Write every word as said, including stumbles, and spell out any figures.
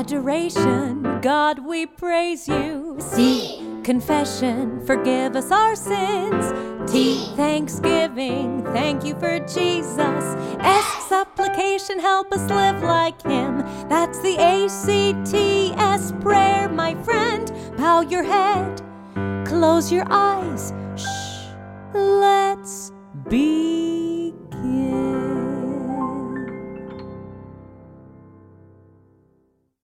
Adoration, God, we praise you. C. Confession, forgive us our sins. T. Thanksgiving, thank you for Jesus. S. Supplication, help us live like him. That's the A C T S prayer, my friend. Bow your head, close your eyes. Shh, let's be